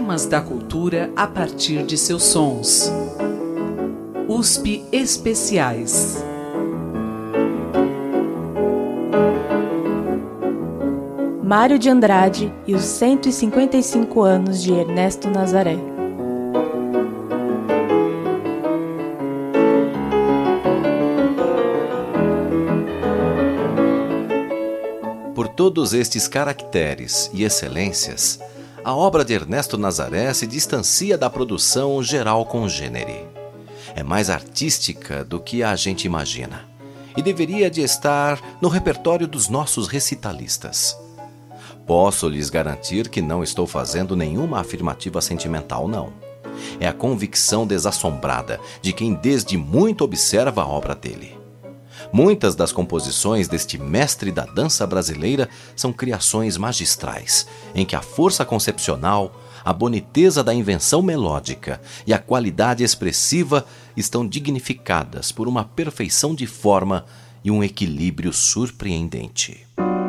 temas da cultura a partir de seus sons. USP Especiais. Mário de Andrade e os 155 anos de Ernesto Nazaré. Por todos estes caracteres e excelências, a obra de Ernesto Nazaré se distancia da produção geral congênere. É mais artística do que a gente imagina e deveria de estar no repertório dos nossos recitalistas. Posso lhes garantir que não estou fazendo nenhuma afirmativa sentimental, não. É a convicção desassombrada de quem desde muito observa a obra dele. Muitas das composições deste mestre da dança brasileira são criações magistrais, em que a força concepcional, a boniteza da invenção melódica e a qualidade expressiva estão dignificadas por uma perfeição de forma e um equilíbrio surpreendente.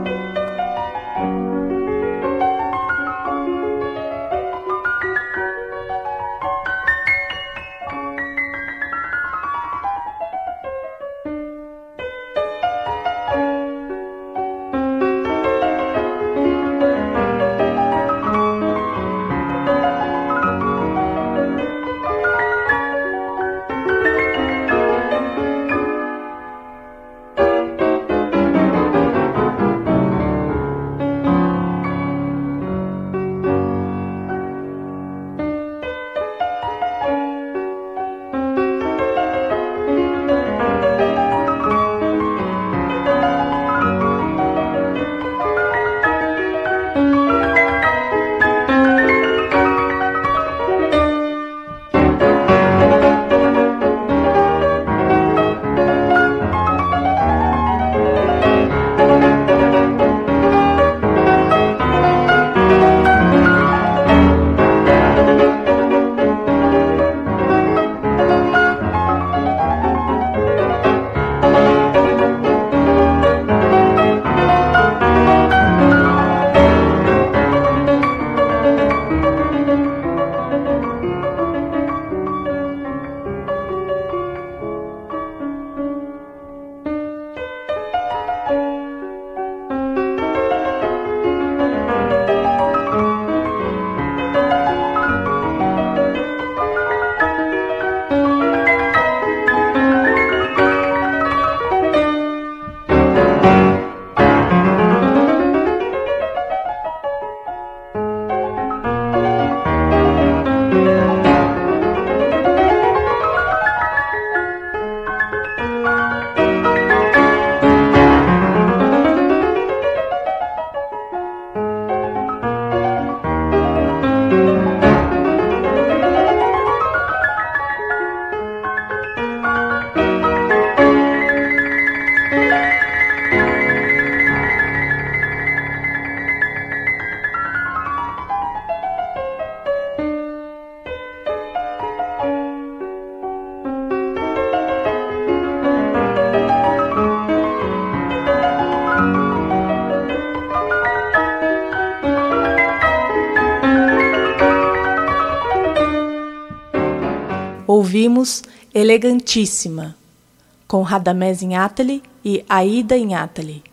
Ouvimos Elegantíssima, com Radamés Inátali e Aida Inátali,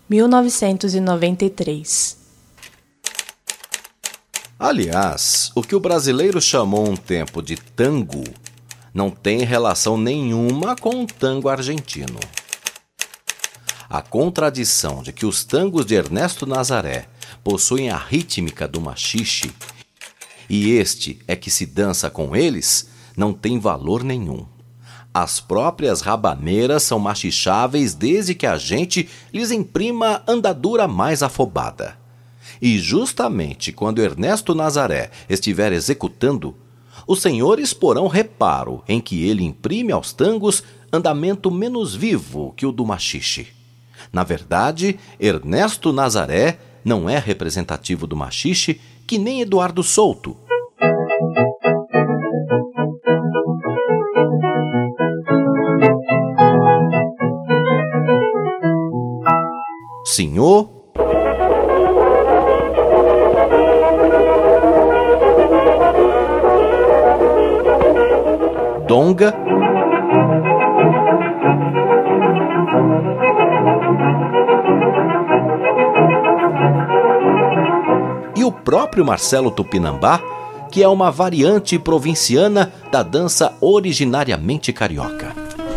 1993. Aliás, o que o brasileiro chamou um tempo de tango não tem relação nenhuma com o tango argentino. A contradição de que os tangos de Ernesto Nazaré possuem a rítmica do machixe e este é que se dança com eles não tem valor nenhum. As próprias rabaneiras são machicháveis desde que a gente lhes imprima andadura mais afobada. E justamente quando Ernesto Nazaré estiver executando, os senhores porão reparo em que ele imprime aos tangos andamento menos vivo que o do machixe. Na verdade, Ernesto Nazaré não é representativo do machixe que nem Eduardo Souto. Senhor Donga, e o próprio Marcelo Tupinambá, que é uma variante provinciana da dança originariamente carioca.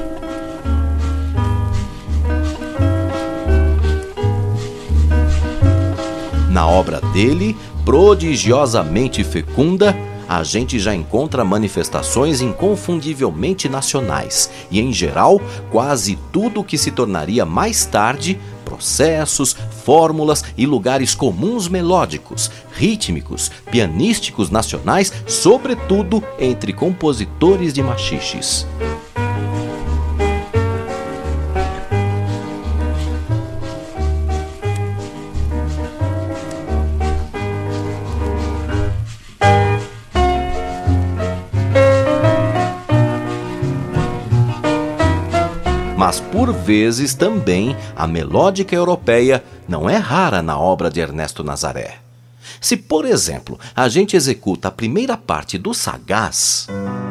Na obra dele, prodigiosamente fecunda, a gente já encontra manifestações inconfundivelmente nacionais e, em geral, quase tudo o que se tornaria mais tarde processos, fórmulas e lugares comuns melódicos, rítmicos, pianísticos nacionais, sobretudo entre compositores de machiches. Mas, por vezes, também a melódica europeia não é rara na obra de Ernesto Nazaré. Se, por exemplo, a gente executa a primeira parte do Sagaz,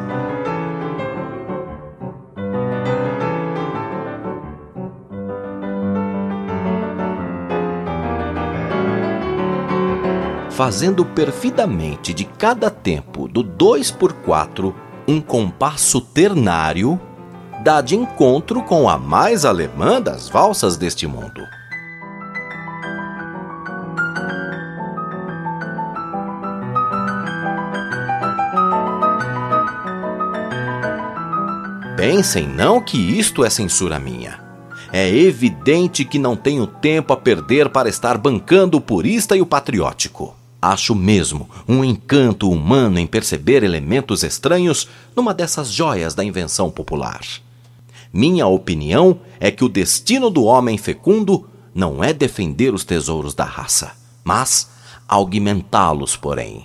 fazendo perfidamente de cada tempo do 2/4 um compasso ternário, dá de encontro com a mais alemã das valsas deste mundo. Pensem não que isto é censura minha. É evidente que não tenho tempo a perder para estar bancando o purista e o patriótico. Acho mesmo um encanto humano em perceber elementos estranhos numa dessas joias da invenção popular. Minha opinião é que o destino do homem fecundo não é defender os tesouros da raça, mas augmentá-los, porém.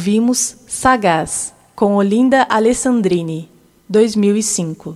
ouvimos Sagaz, com Olinda Alessandrini, 2005.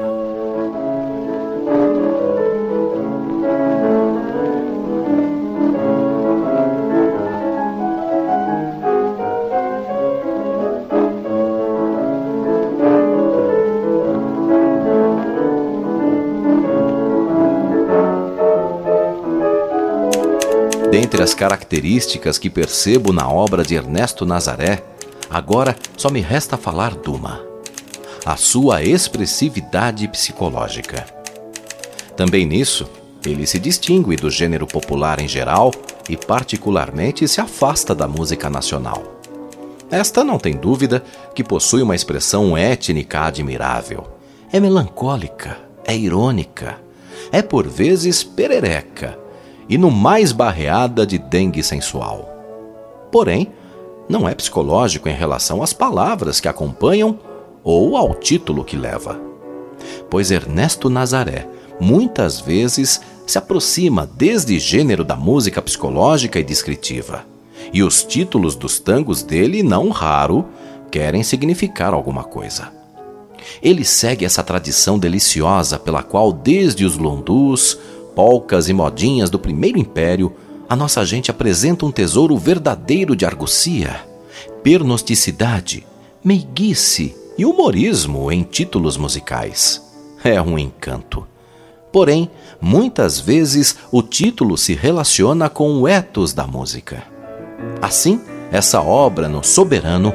Dentre as características que percebo na obra de Ernesto Nazaré, agora só me resta falar de uma: a sua expressividade psicológica. Também nisso, ele se distingue do gênero popular em geral e particularmente se afasta da música nacional. Esta, não tem dúvida, que possui uma expressão étnica admirável. É melancólica, é irônica, é por vezes perereca, e no mais barreada de dengue sensual. Porém, não é psicológico em relação às palavras que acompanham ou ao título que leva. Pois Ernesto Nazaré muitas vezes se aproxima desde gênero da música psicológica e descritiva, e os títulos dos tangos dele, não raro, querem significar alguma coisa. Ele segue essa tradição deliciosa pela qual, desde os lundus, polcas e modinhas do Primeiro Império, a nossa gente apresenta um tesouro verdadeiro de argúcia, pernosticidade, meiguice e humorismo em títulos musicais. É um encanto. Porém, muitas vezes o título se relaciona com o ethos da música. Assim, essa obra no Soberano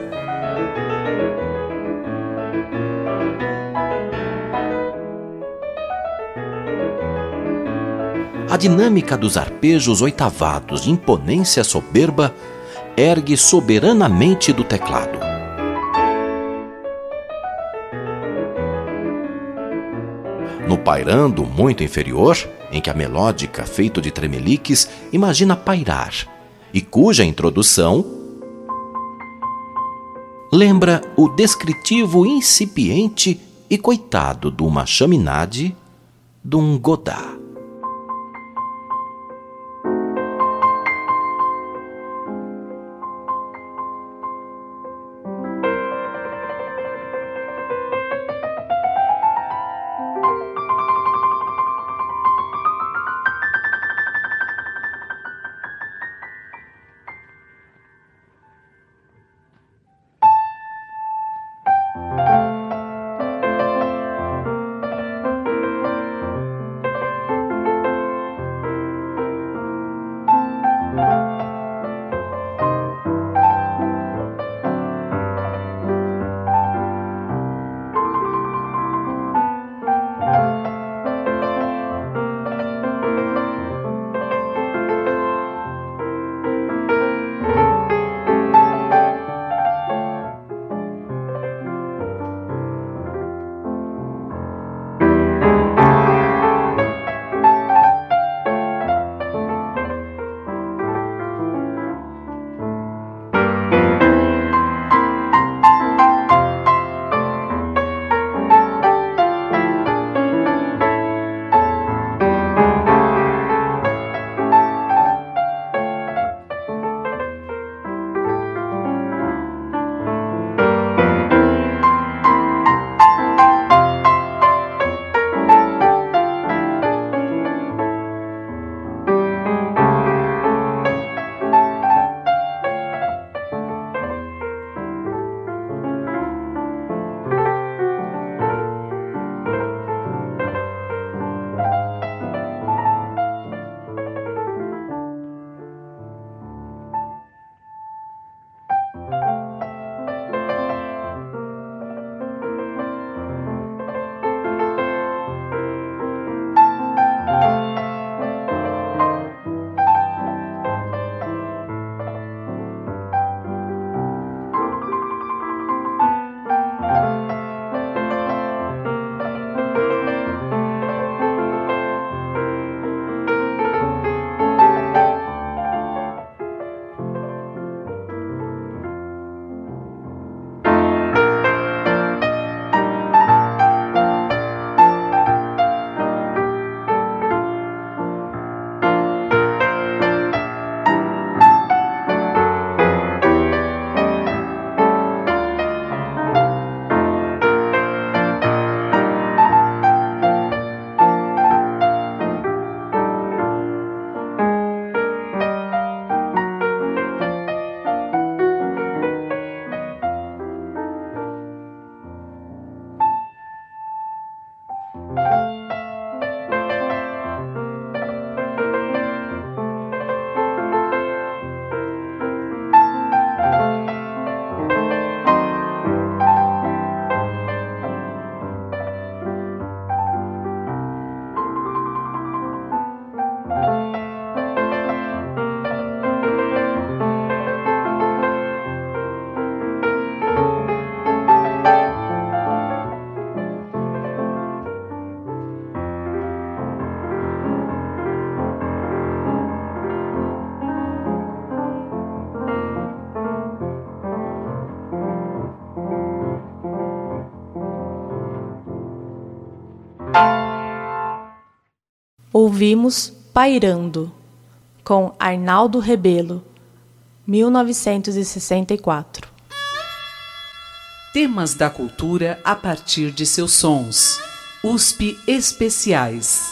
a dinâmica dos arpejos oitavados de imponência soberba ergue soberanamente do teclado. No pairando muito inferior, em que a melódica, feito de tremeliques, imagina pairar, e cuja introdução lembra o descritivo incipiente e coitado de uma chaminade de um Godard. ouvimos Pairando, com Arnaldo Rebelo, 1964. Temas da cultura a partir de seus sons. USP Especiais.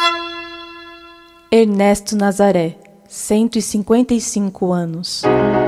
Ernesto Nazaré, 155 anos.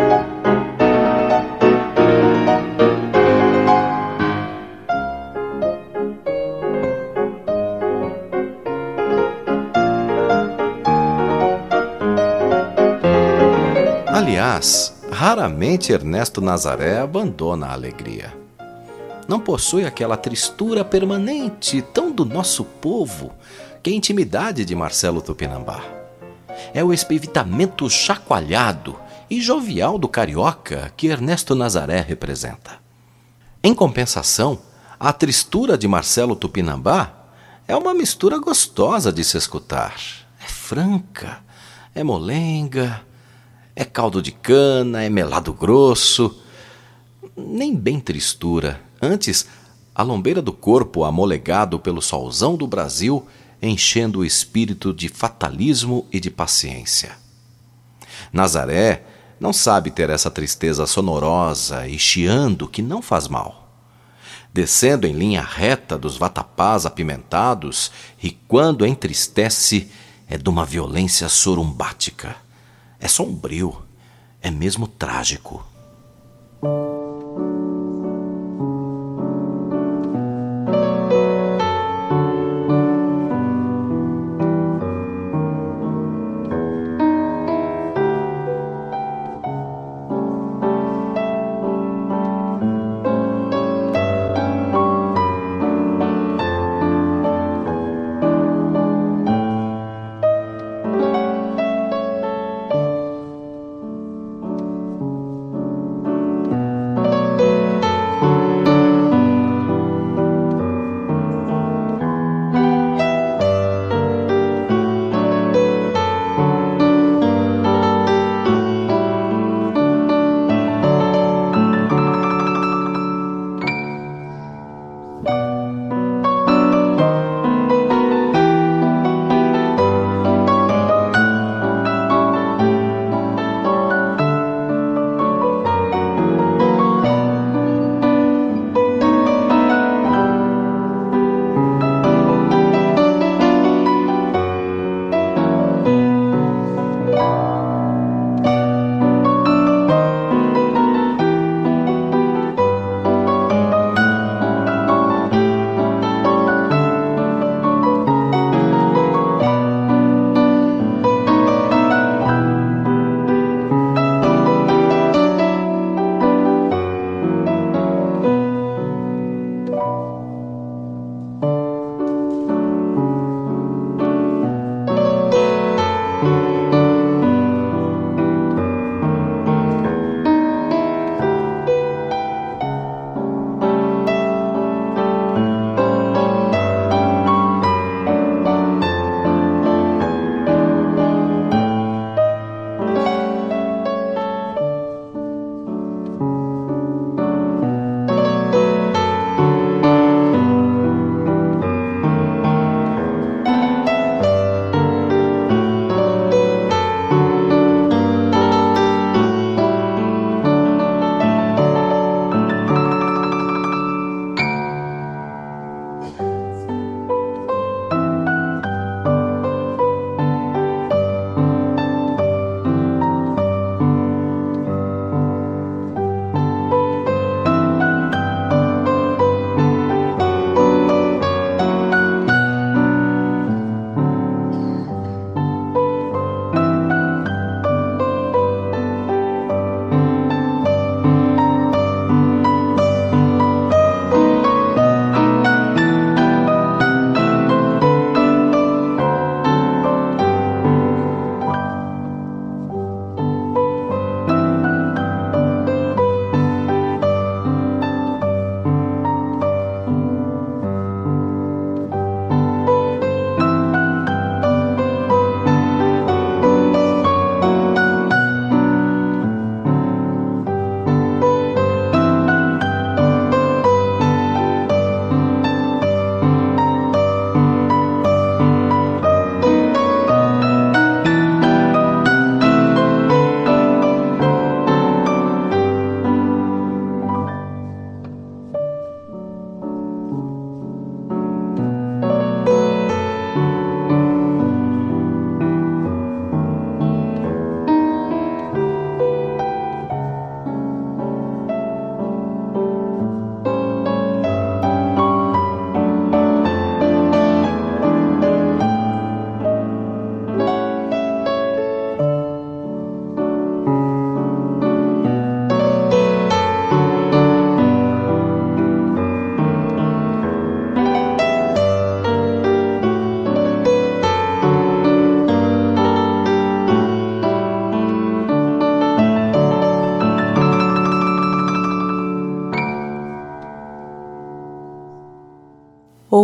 Aliás, raramente Ernesto Nazaré abandona a alegria. Não possui aquela tristura permanente tão do nosso povo que é a intimidade de Marcelo Tupinambá. É o espivitamento chacoalhado e jovial do carioca que Ernesto Nazaré representa. Em compensação, a tristura de Marcelo Tupinambá é uma mistura gostosa de se escutar. É franca, é molenga, é caldo de cana, é melado grosso. Nem bem tristura. Antes, a lombeira do corpo amolegado pelo solzão do Brasil, enchendo o espírito de fatalismo e de paciência. Nazaré não sabe ter essa tristeza sonorosa e chiando que não faz mal. Descendo em linha reta dos vatapás apimentados, e quando entristece, é de uma violência sorumbática. É sombrio, é mesmo trágico.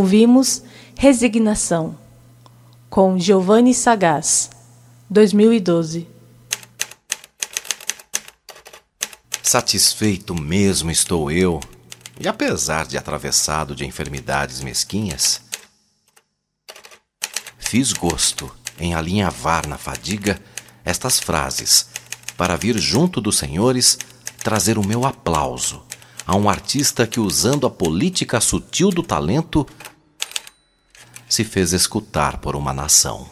Ouvimos Resignação, com Giovanni Sagaz, 2012. Satisfeito mesmo estou eu, e apesar de atravessado de enfermidades mesquinhas, fiz gosto em alinhavar na fadiga estas frases, para vir junto dos senhores trazer o meu aplauso a um artista que, usando a política sutil do talento, se fez escutar por uma nação.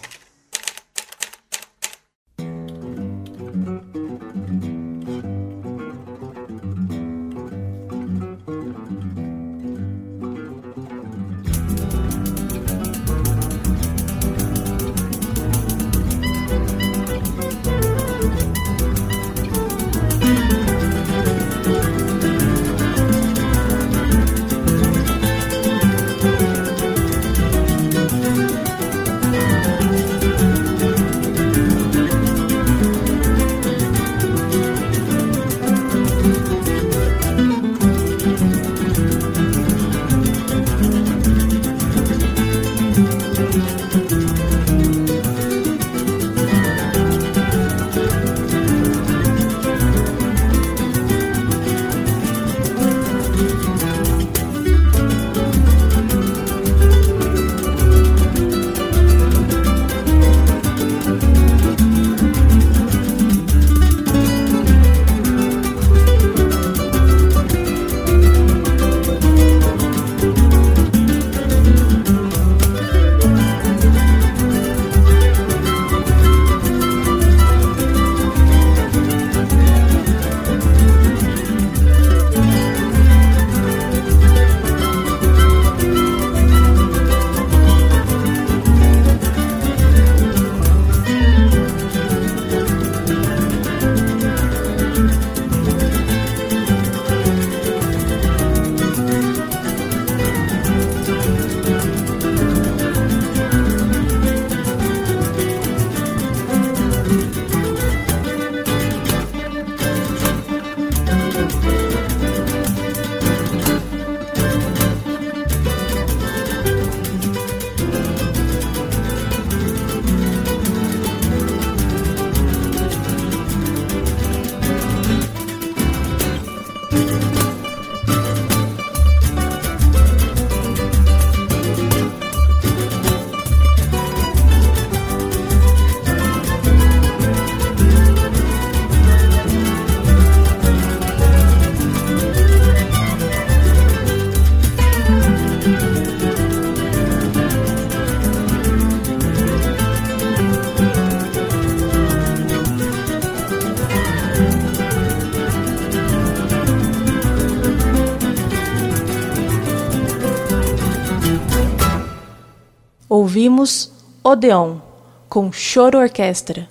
Ouvimos Odeon, com Choro Orquestra,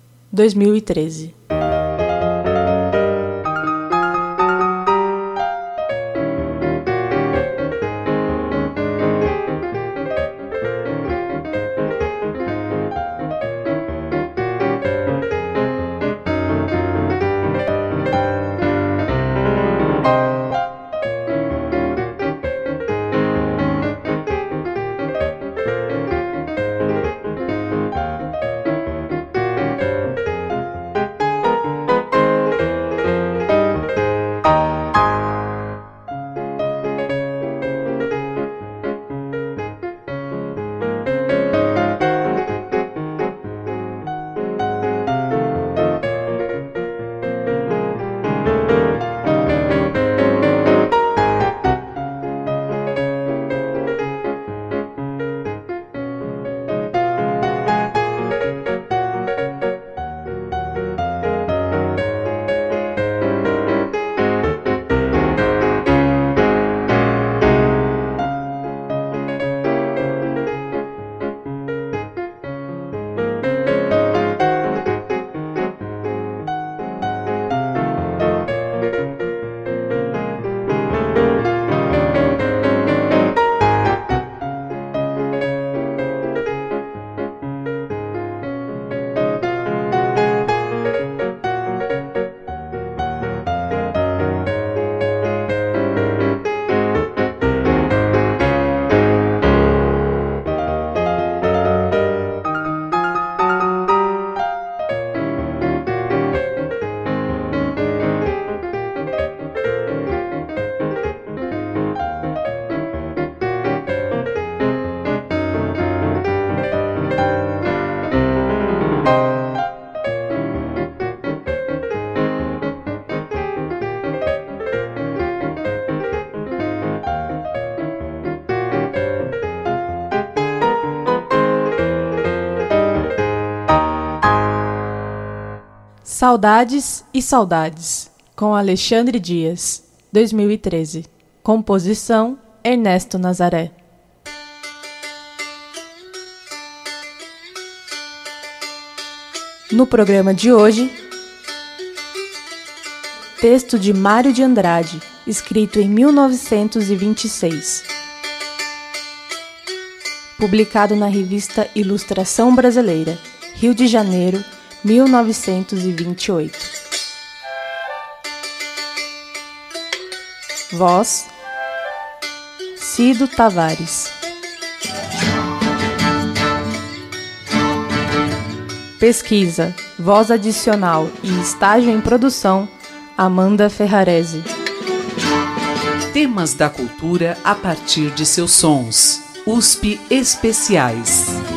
2013. Saudades e Saudades, com Alexandre Dias, 2013. Composição, Ernesto Nazaré. No programa de hoje, texto de Mário de Andrade, escrito em 1926. Publicado na revista Ilustração Brasileira, Rio de Janeiro, 1928. Voz: Cido Tavares. Pesquisa, voz adicional e estágio em produção, Amanda Ferrarese. Temas da cultura a partir de seus sons. USP Especiais.